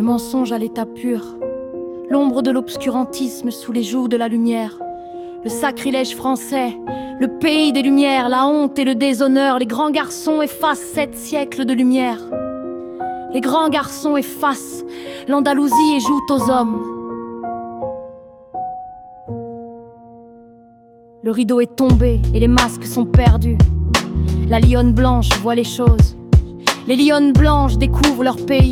mensonge à l'état pur, l'ombre de l'obscurantisme sous les joues de la lumière, le sacrilège français, le pays des lumières, la honte et le déshonneur. Les grands garçons effacent 7 siècles de lumière. Les grands garçons effacent l'Andalousie et jouent aux hommes. Le rideau est tombé et les masques sont perdus. La lionne blanche voit les choses. Les lionnes blanches découvrent leur pays.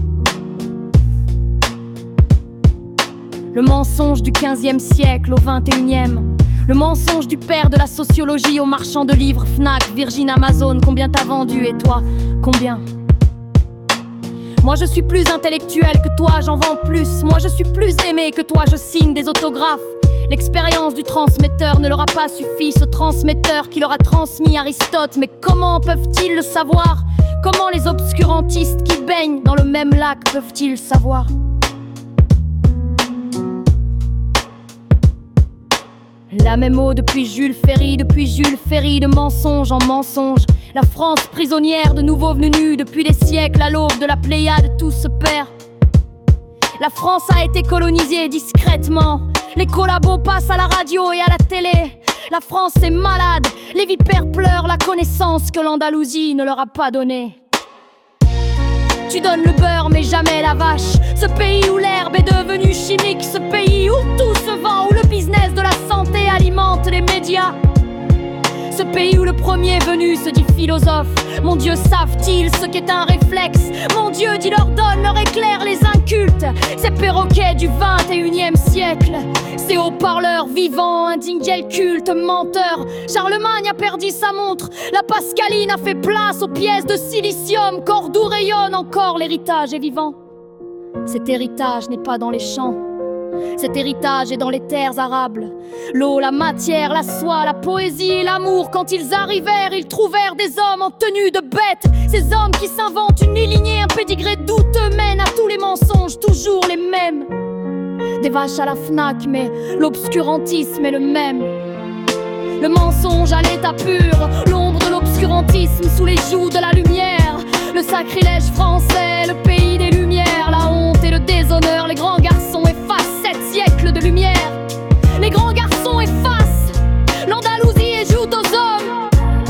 Le mensonge du 15e siècle au 21e. Le mensonge du père de la sociologie au marchand de livres, Fnac, Virgin, Amazon. Combien t'as vendu et toi, combien? Moi je suis plus intellectuel que toi, j'en vends plus. Moi je suis plus aimé que toi, je signe des autographes. L'expérience du transmetteur ne leur a pas suffi, ce transmetteur qui leur a transmis Aristote. Mais comment peuvent-ils le savoir? Comment les obscurantistes qui baignent dans le même lac peuvent-ils savoir? La même eau depuis Jules Ferry, de mensonge en mensonge. La France prisonnière de nouveaux venus nus, depuis des siècles à l'aube de la Pléiade, tout se perd. La France a été colonisée discrètement. Les collabos passent à la radio et à la télé. La France est malade, les vipères pleurent la connaissance que l'Andalousie ne leur a pas donnée. Tu donnes le beurre mais jamais la vache. Ce pays où l'herbe est devenue chimique. Ce pays où tout se vend, où le business de la santé alimente les médias. Ce pays où le premier venu se dit philosophe. Mon Dieu, savent-ils ce qu'est un réflexe? Mon Dieu, dis-leur, donne, leur éclaire les incultes. Ces perroquets du 21e siècle, ces haut-parleurs vivants, indignes culte, menteurs. Charlemagne a perdu sa montre, la Pascaline a fait place aux pièces de silicium. Cordoue rayonne encore, l'héritage est vivant. Cet héritage n'est pas dans les champs. Cet héritage est dans les terres arables. L'eau, la matière, la soie, la poésie et l'amour. Quand ils arrivèrent, ils trouvèrent des hommes en tenue de bête. Ces hommes qui s'inventent une lignée, un pédigré douteux mène à tous les mensonges, toujours les mêmes. Des vaches à la Fnac, mais l'obscurantisme est le même. Le mensonge à l'état pur, l'ombre de l'obscurantisme sous les joues de la lumière. Le sacrilège français, le pays des lumières, la honte et le déshonneur. Les grands garçons effacent 7 siècles de lumière. Les grands garçons effacent l'Andalousie et jouent aux hommes.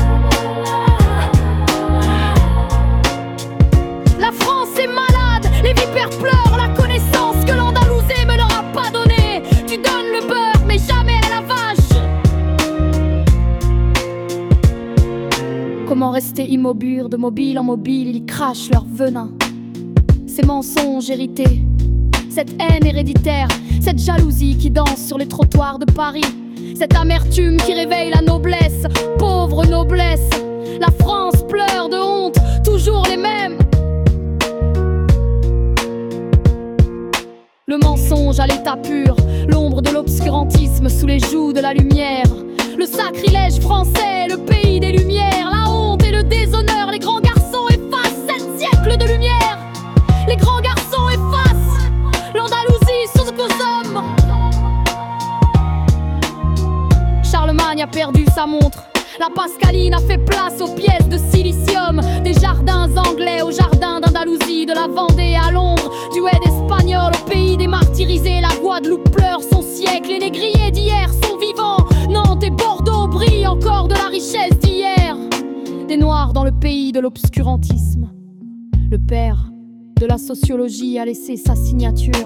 La France est malade, les vipères pleurent la connaissance que l'Andalousie me leur a pas donnée. Tu donnes le beurre mais jamais la vache. Comment rester immobile, de mobile en mobile, ils crachent leur venin. Ces mensonges hérités, cette haine héréditaire, cette jalousie qui danse sur les trottoirs de Paris, cette amertume qui réveille la noblesse, pauvre noblesse. La France pleure de honte, toujours les mêmes. Le mensonge à l'état pur, l'ombre de l'obscurantisme sous les joues de la lumière. Le sacrilège français, le pays des lumières, la honte et le déshonneur. Les grands garçons effacent 7 siècles de lumière. Les grands garçons effacent l'Andalousie sous nos hommes. Charlemagne a perdu sa montre, la Pascaline a fait place aux pièces de silicium. Des jardins anglais aux jardins d'Andalousie, de la Vendée à Londres, du Oued espagnol au pays des martyrisés. La Guadeloupe pleure son siècle, les négriers d'hier sont vivants. Nantes et Bordeaux brillent encore de la richesse d'hier. Des noirs dans le pays de l'obscurantisme. Le père de la sociologie a laissé sa signature.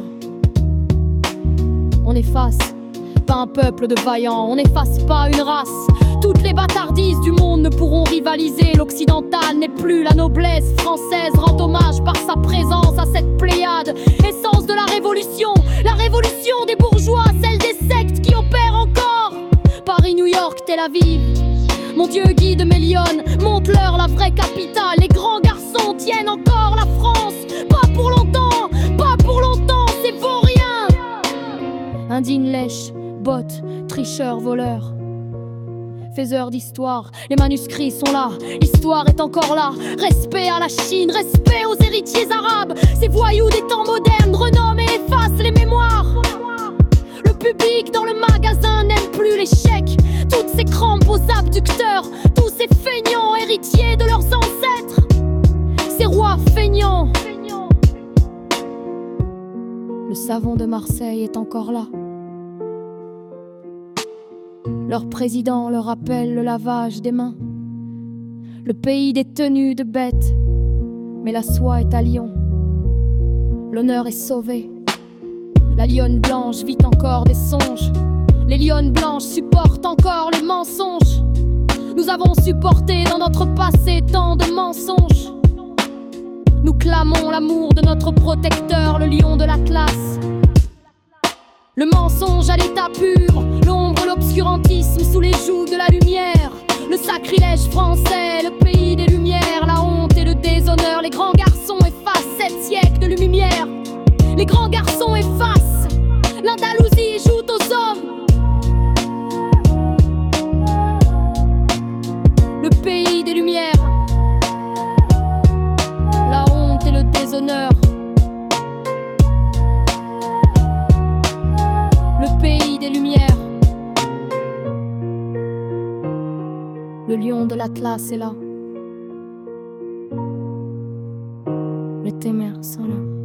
On efface pas un peuple de vaillants, on n'efface pas une race. Toutes les bâtardises du monde ne pourront rivaliser. L'occidental n'est plus la noblesse française, rend hommage par sa présence à cette pléiade. Essence de la révolution des bourgeois, celle des sectes qui opèrent encore. Paris, New York, Tel Aviv. Mon Dieu, guide mes lionnes, montre-leur la vraie capitale. Les grands garçons tiennent encore la France. Pas pour longtemps, c'est vaurien. Indigne lèche, botte, tricheur, voleur. Faiseur d'histoire, les manuscrits sont là, l'histoire est encore là. Respect à la Chine, respect aux héritiers arabes. Ces voyous des temps modernes renomment et effacent les mémoires. Le public dans le magasin n'aime plus l'échec. Toutes ces crampes aux abducteurs, tous ces feignants héritiers de leurs ancêtres. Ces rois feignants savon de Marseille est encore là. Leur président leur rappelle le lavage des mains. Le pays des tenues de bêtes, mais la soie est à Lyon. L'honneur est sauvé. La lionne blanche vit encore des songes. Les lionnes blanches supportent encore les mensonges. Nous avons supporté dans notre passé tant de mensonges. Nous clamons l'amour de notre protecteur, le lion de l'Atlas. Le mensonge à l'état pur, l'ombre, l'obscurantisme sous les jougs de la lumière. Le sacrilège français, le pays des lumières, la honte et le déshonneur. Les grands garçons effacent 7 siècles de lumière. Les grands garçons effacent. L'Andalousie joue aux hommes. Le pays des lumières. La honte et le déshonneur. Le pays des lumières. Le lion de l'Atlas est là. Les témères sont là.